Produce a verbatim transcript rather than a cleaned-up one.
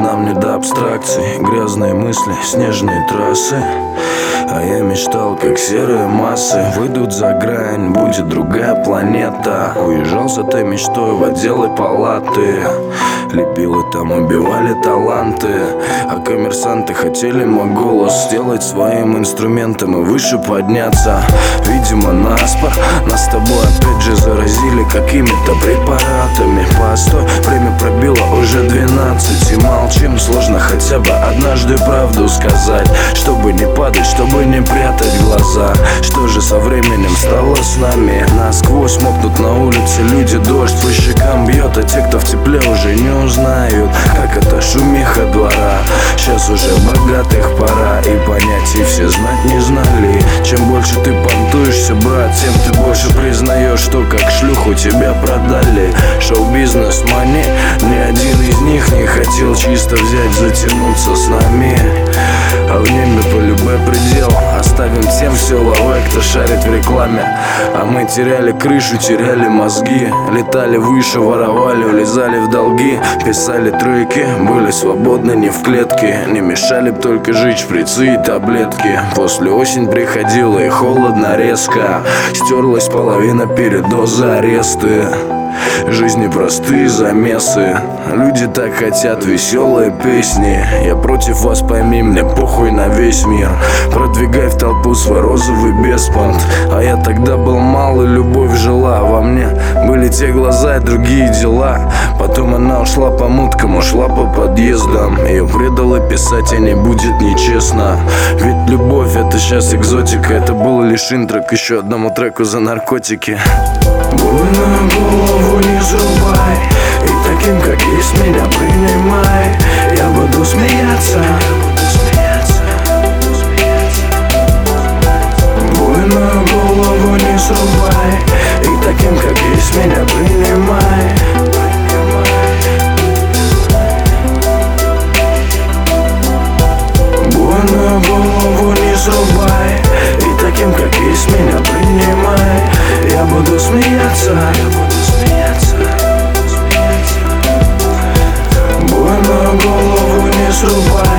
нам не до абстракций. Грязные мысли, снежные трассы. А я мечтал, как серые массы выйдут за грань, будет другая планета. Уезжал с этой мечтой в отделы палаты. Лепилы там убивали таланты. А коммерсанты хотели мой голос сделать своим инструментом и выше подняться. Видимо, наспор нас с тобой опять же заразили какими-то препаратами. Постой, время пробило уже двенадцать и молчим. Сложно хотя бы однажды правду сказать, чтобы не падать, чтобы не прятать глаза. Что же со временем стало с нами? Насквозь мокнут на улице люди, дождь по щекам бьет. А те, кто в тепле, уже не узнают, как это шумиха двора. Сейчас уже богатых пора, и понятий все знать не знали. Чем больше ты понтуешься, брат, тем ты больше признаешь, что как шлюху тебя продали. Шоу-бизнес, мани, ни один из них не хотел чисто взять, затянуться с нами. А в небе по любой предел оставим тем все лавой, кто шарит в рекламе. А мы теряли крышу, теряли мозги. Летали выше, воровали, улезали в долги. Писали треки, были свободны, не в клетке. Не мешали б только жить шприцы и таблетки. После осень приходила и холодно резко. Стерлась половина передозы, аресты. Жизни простые замесы. Люди так хотят веселые песни. Я против вас, пойми, мне похуй на весь мир. Продвигай в толпу свой розовый беспонт. А я тогда был мал, и любовь жила во мне. Были те глаза и другие дела. Потом она ушла по муткам, ушла по подъездам. Ее предала писать, а не будет нечестно. Ведь любовь это сейчас экзотика. Это был лишь интро к еще одному треку за наркотики. Буйную голову не срубай, и таким, как есть, меня принимай. Я буду смеяться. Буйную голову не срубай, и таким, как есть, меня принимай. Буйную голову не срубай, и таким, как есть, меня принимай. Я буду смеяться, я буду смеяться. Буйную голову не срубай.